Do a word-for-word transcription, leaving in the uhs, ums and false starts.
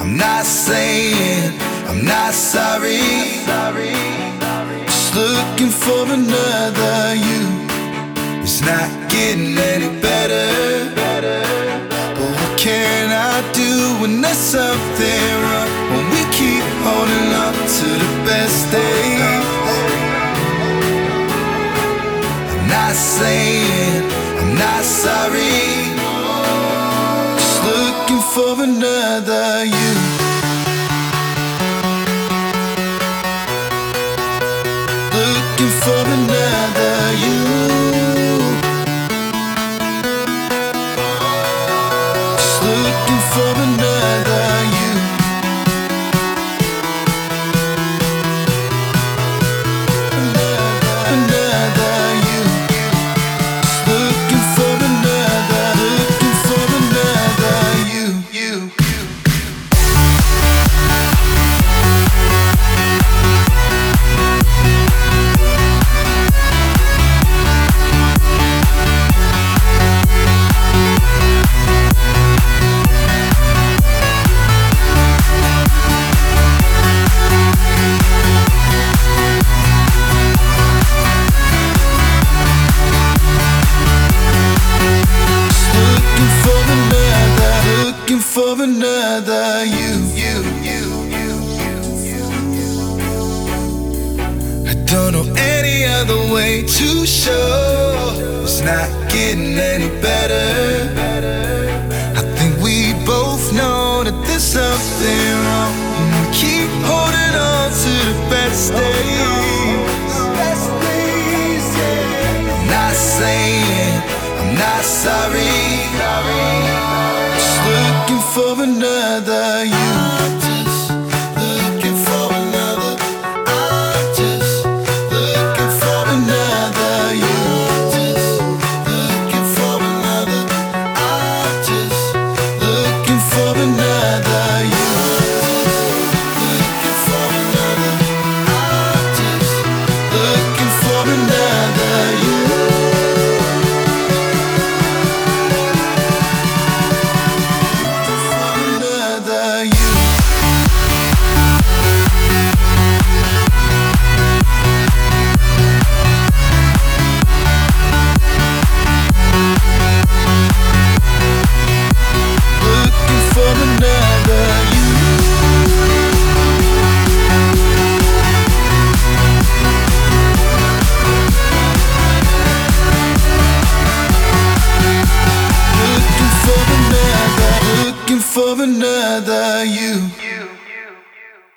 I'm not saying I'm not sorry. Just looking for another you. It's not getting any better. But what can I do when there's something wrong? When we keep holding on to the best days. I'm not saying I'm not sorry. Just looking for another you. Looking for another you. Just looking for another you. Another, another you. Just looking for another, looking for another you, you, you. Looking for another you, you, you, you, you, you. I don't know any other way to show it's not getting any better. I think we both know that there's something wrong when we keep holding on to the best days. I'm not saying I'm not sorry. Looking for another you. I'm just looking for another. I'm just looking for another you. Just looking for another. I'm just looking for another you. Looking for another. I'm just looking for another you. For another you.